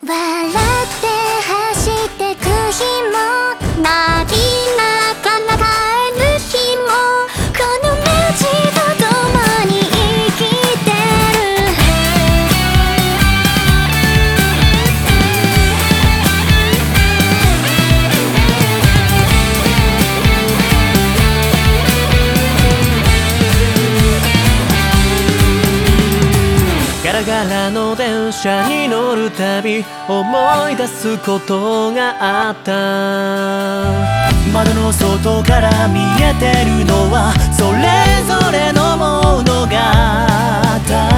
笑って走ってく日もなきなかなか帰る日もこの道と共に生きてるガラガラの電車に乗るたび思い出すことがあった。窓の外から見えてるのはそれぞれの物語。